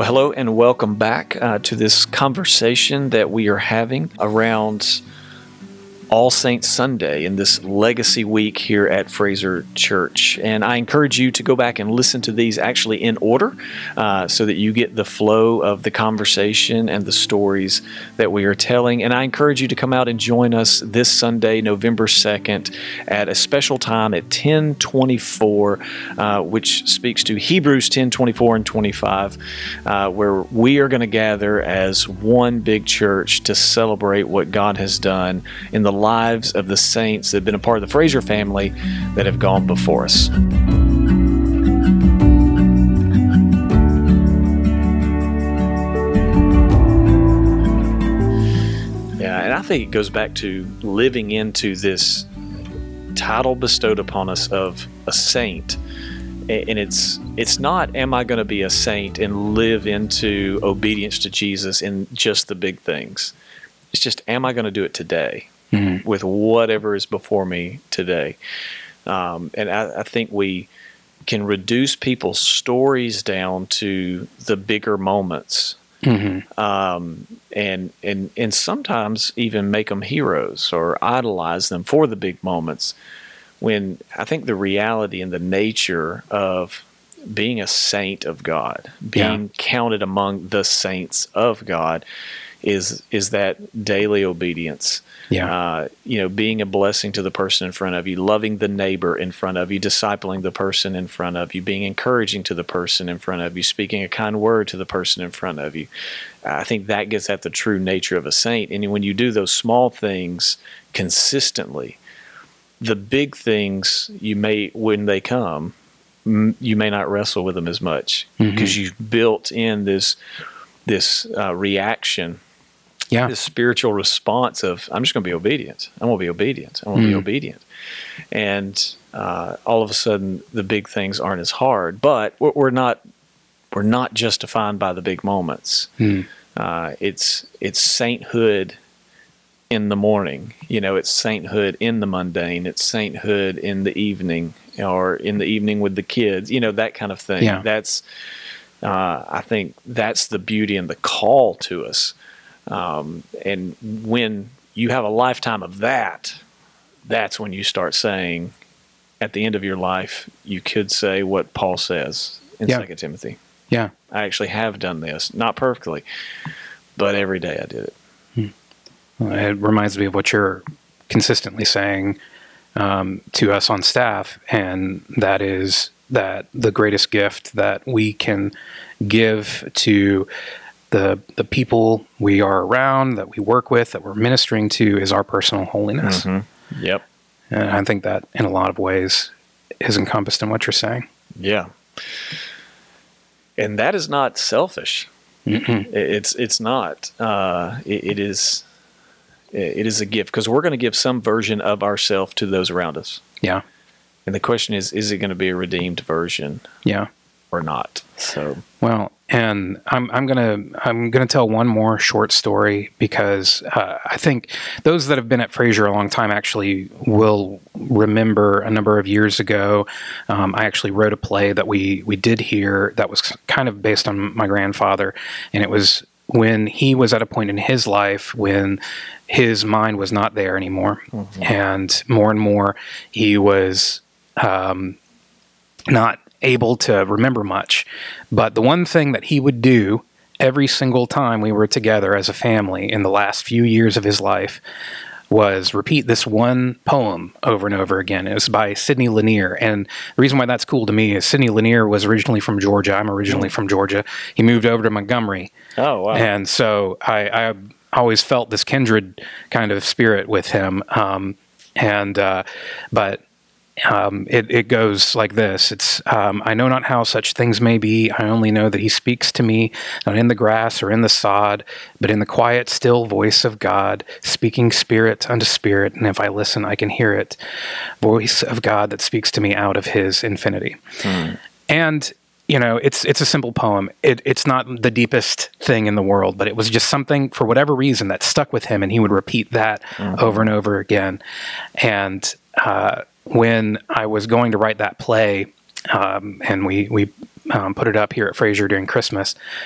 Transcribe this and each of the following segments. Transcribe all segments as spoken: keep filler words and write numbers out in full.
Well, hello and welcome back uh, to this conversation that we are having around All Saints Sunday in this Legacy Week here at Fraser Church. And I encourage you to go back and listen to these actually in order uh, so that you get the flow of the conversation and the stories that we are telling. And I encourage you to come out and join us this Sunday, November second, at a special time at ten twenty-four, uh, which speaks to Hebrews ten twenty-four and twenty-five, uh, where we are going to gather as one big church to celebrate what God has done in the lives of the saints that have been a part of the Fraser family that have gone before us. Yeah, and I think it goes back to living into this title bestowed upon us of a saint. And it's it's not, am I going to be a saint and live into obedience to Jesus in just the big things? It's just, am I going to do it today? Mm-hmm. With whatever is before me today. Um, and I, I think we can reduce people's stories down to the bigger moments. Mm-hmm. um, and, and, and sometimes even make them heroes or idolize them for the big moments, when I think the reality and the nature of being a saint of God, being yeah. counted among the saints of God, is is that daily obedience. Yeah. Uh, you know, being a blessing to the person in front of you, loving the neighbor in front of you, discipling the person in front of you, being encouraging to the person in front of you, speaking a kind word to the person in front of you. I think that gets at the true nature of a saint. And when you do those small things consistently, the big things, you may, when they come, you may not wrestle with them as much because mm-hmm. you've built in this this uh, reaction. Yeah. This spiritual response of, I'm just going to be obedient. I'm going to be obedient. I'm going to mm. be obedient. And uh, all of a sudden, the big things aren't as hard. But we're, we're not we're not just defined by the big moments. Mm. Uh, it's it's sainthood in the morning. You know, it's sainthood in the mundane. It's sainthood in the evening, or in the evening with the kids. You know, that kind of thing. Yeah. That's uh, I think that's the beauty and the call to us. Um, and when you have a lifetime of that, that's when you start saying, at the end of your life, you could say what Paul says in yeah. Second Timothy. Yeah. I actually have done this, not perfectly, but every day I did it. Hmm. Well, it reminds me of what you're consistently saying um, to us on staff, and that is that the greatest gift that we can give to The, the people we are around, that we work with, that we're ministering to, is our personal holiness. Mm-hmm. Yep. And I think that in a lot of ways is encompassed in what you're saying. Yeah. And that is not selfish. Mm-mm. It's it's not. Uh, it, it is it is a gift, because we're going to give some version of ourselves to those around us. Yeah. And the question is, is it going to be a redeemed version? Yeah. Or not? So well, and I'm I'm gonna I'm gonna tell one more short story, because uh, I think those that have been at Fraser a long time actually will remember a number of years ago. Um, I actually wrote a play that we we did here that was kind of based on my grandfather, and it was when he was at a point in his life when his mind was not there anymore, mm-hmm. and more and more he was um, not able to remember much. But the one thing that he would do every single time we were together as a family in the last few years of his life was repeat this one poem over and over again. It was by Sidney Lanier. And the reason why that's cool to me is Sidney Lanier was originally from Georgia. I'm originally from Georgia. He moved over to Montgomery. Oh, wow. And so I, I always felt this kindred kind of spirit with him. Um, and, uh, but Um, it, it goes like this. It's, um, I know not how such things may be. I only know that he speaks to me, not in the grass or in the sod, but in the quiet, still voice of God, speaking spirit unto spirit. And if I listen, I can hear it. Voice of God that speaks to me out of his infinity. Hmm. And, you know, it's, it's a simple poem. It, it's not the deepest thing in the world, but it was just something, for whatever reason, that stuck with him. And he would repeat that mm-hmm. over and over again. And, uh, when I was going to write that play, um, and we we um, put it up here at Fraser during Christmas,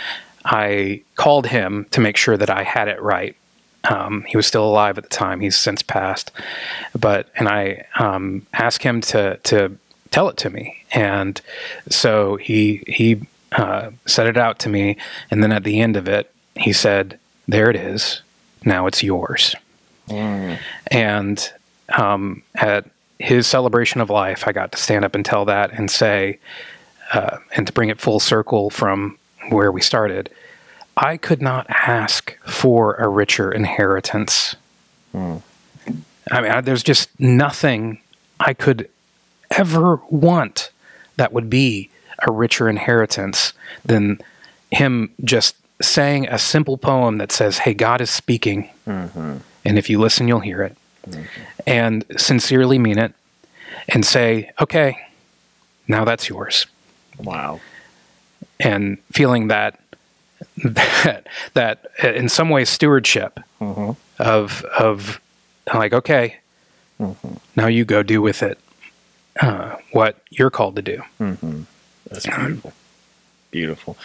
I called him to make sure that I had it right. Um, he was still alive at the time. He's since passed, but and I um, asked him to to tell it to me, and so he he uh, set it out to me, and then at the end of it, he said, "There it is. Now it's yours." Mm. And um, at his celebration of life, I got to stand up and tell that and say, uh, and to bring it full circle from where we started, I could not ask for a richer inheritance. Mm. I mean, I, there's just nothing I could ever want that would be a richer inheritance than him just saying a simple poem that says, "Hey, God is speaking, mm-hmm. and if you listen, you'll hear it," mm-hmm. and sincerely mean it, and say, "Okay, now that's yours." Wow. And feeling that that that in some ways stewardship mm-hmm. of of like, okay, mm-hmm. now you go do with it uh, what you're called to do. Mm-hmm. That's beautiful. Beautiful.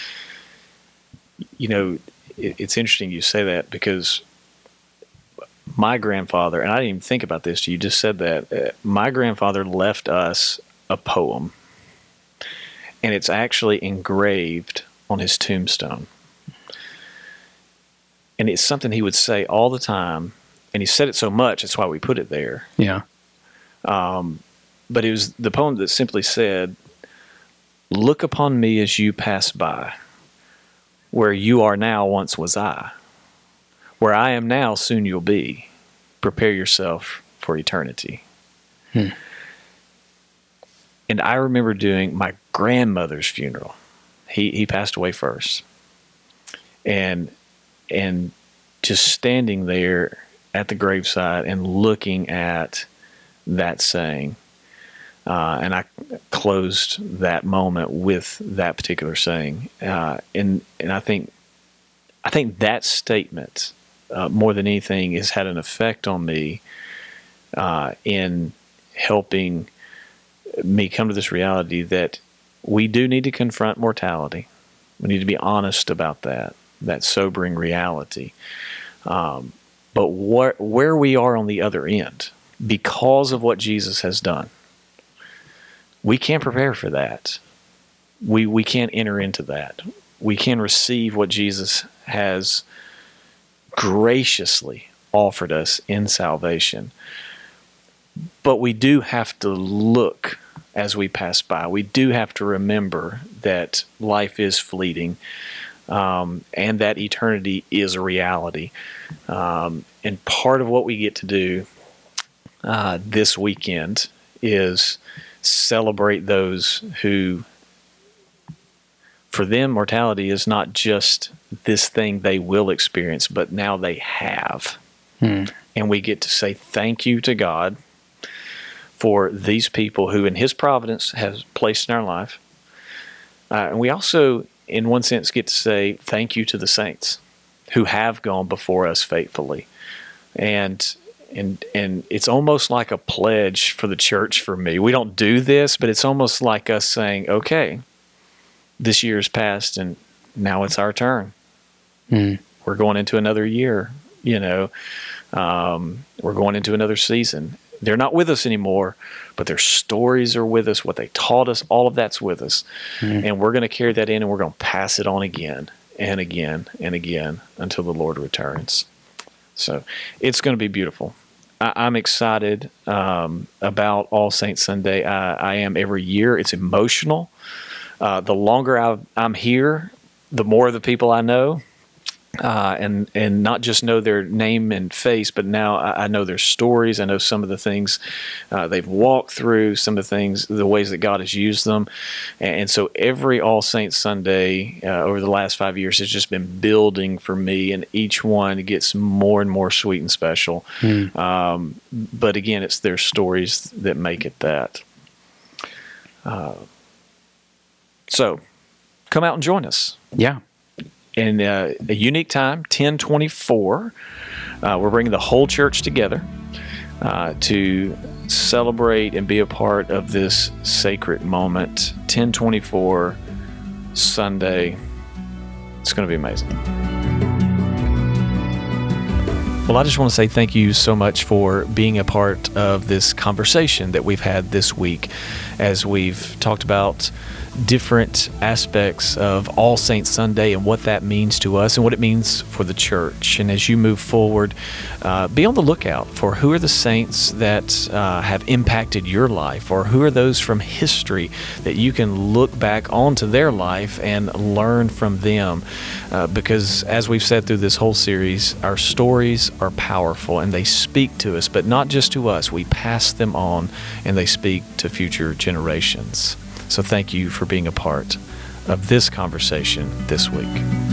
You know, it, it's interesting you say that, because my grandfather, and I didn't even think about this, you just said that, uh, my grandfather left us a poem, and it's actually engraved on his tombstone. And it's something he would say all the time, and he said it so much, that's why we put it there. Yeah. Um, but it was the poem that simply said, "Look upon me as you pass by. Where you are now once was I. Where I am now soon you'll be. Prepare yourself for eternity." Hmm. And I remember doing my grandmother's funeral. He he passed away first. And and just standing there at the graveside and looking at that saying. Uh, and I closed that moment with that particular saying. Uh, and and I think I think that statement, uh, more than anything, has had an effect on me uh, in helping me come to this reality that we do need to confront mortality. We need to be honest about that, that sobering reality. Um, but what, where we are on the other end, because of what Jesus has done, we can't prepare for that. We we can't enter into that. We can receive what Jesus has graciously offered us in salvation. But we do have to look as we pass by. We do have to remember that life is fleeting, um, and that eternity is a reality. Um, and part of what we get to do uh, this weekend is celebrate those who, for them, mortality is not just this thing they will experience, but now they have. Hmm. And we get to say thank you to God for these people who, in His providence, has placed in our life. Uh, and we also, in one sense, get to say thank you to the saints who have gone before us faithfully. And And and it's almost like a pledge for the church for me. We don't do this, but it's almost like us saying, okay, this year's passed and now it's our turn. Mm. We're going into another year, you know. Um, we're going into another season. They're not with us anymore, but their stories are with us. What they taught us, all of that's with us. Mm. And we're going to carry that in, and we're going to pass it on again and again and again until the Lord returns. So it's going to be beautiful. I, I'm excited um, about All Saints Sunday. I, I am every year. It's emotional. Uh, the longer I, I'm here, the more of the people I know, uh, and and not just know their name and face, but now I, I know their stories. I know some of the things uh, they've walked through, some of the things, the ways that God has used them. And, and so every All Saints Sunday uh, over the last five years has just been building for me, and each one gets more and more sweet and special. Mm. Um, but again, it's their stories that make it that. Uh, so come out and join us. Yeah. In uh, a unique time, ten twenty-four, uh, we're bringing the whole church together uh, to celebrate and be a part of this sacred moment. ten twenty-four, Sunday, It's going to be amazing. Well, I just want to say thank you so much for being a part of this conversation that we've had this week as we've talked about different aspects of All Saints Sunday and what that means to us and what it means for the church. And as you move forward, uh, be on the lookout for who are the saints that uh, have impacted your life, or who are those from history that you can look back onto their life and learn from them. Uh, because as we've said through this whole series, our stories are powerful and they speak to us, but not just to us. We pass them on and they speak to future generations. So thank you for being a part of this conversation this week.